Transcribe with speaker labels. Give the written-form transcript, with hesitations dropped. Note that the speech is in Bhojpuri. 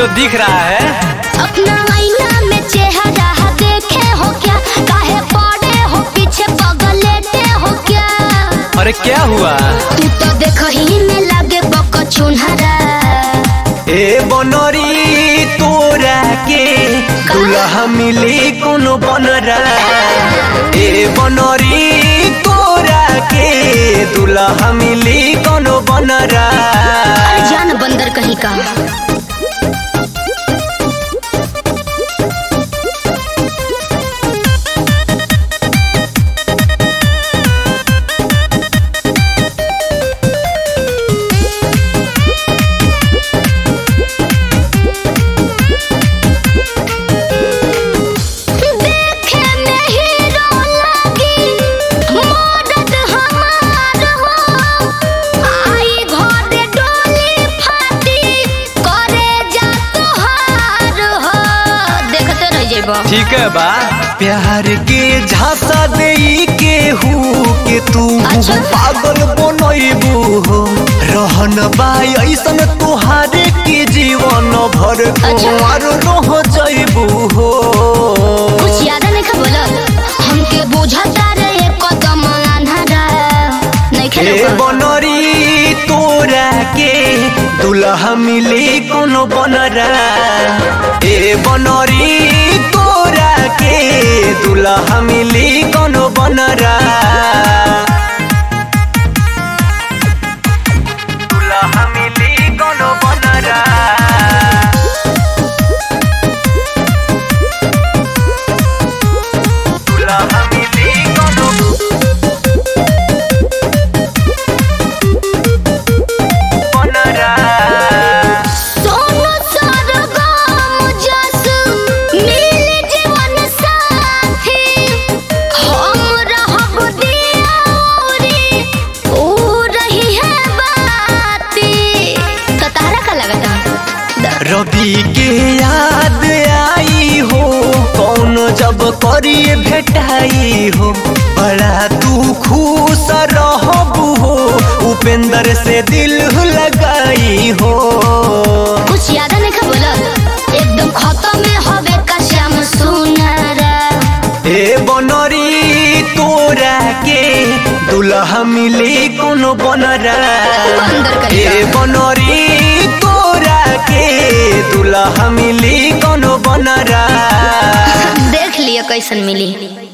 Speaker 1: दिख रहा है।
Speaker 2: अपना आईना में चेहरा देखे हो क्या, काहे पड़े हो पीछे पगलेटे हो क्या।
Speaker 1: अरे क्या हुआ?
Speaker 2: तू तो देखही में लागे बकचुनहरा।
Speaker 1: ए बनरी तोरा के दुल्हा मिली कोनो बनरा। ए बनरी तोरा के दुल्हा मिली कोनो बनरा।
Speaker 2: अरे जान बंदर कहीं का।
Speaker 1: ठीक है बा। प्यार के झांसा दे के हूँ के तू पागल बनैबू हो। रहन बा ऐसन तुहारे के जीवन भर कुंवर रह जैबू हो।
Speaker 2: कुछ याद नहीं का बोला हमके बुझाता रे कदम अन्हारा नहीं खेलो।
Speaker 1: ए बनरी तोरा के दुल्हा मिली कोनो बनरा। ए बनरी तोरा के दुल्हा मिली कोनो बनरा। दुल्हा मिली कोनो बनरा। दुल्हा मिली कोनो बनरा।
Speaker 2: सोनू सरगम जस मिल जीवन साथी हम रहब दियारी ओ रही है बाती। तो तारा का लगता
Speaker 1: रवि के याद आई हो कौन जब करिए भेटाई हो। बड़ा तू खुश रहबू हो उपेंद्र से दिल लगाई हो।
Speaker 2: कुछ याद नहीं का बोला एकदम खत्म में होवे का श्याम सुनरा।
Speaker 1: ए बनरी तोरा के दुल्हा मिली कोनो बनरा। ए बनरी तोरा के दुल्हा मिली कोनो बनरा।
Speaker 2: देख लिया कैसन मिली।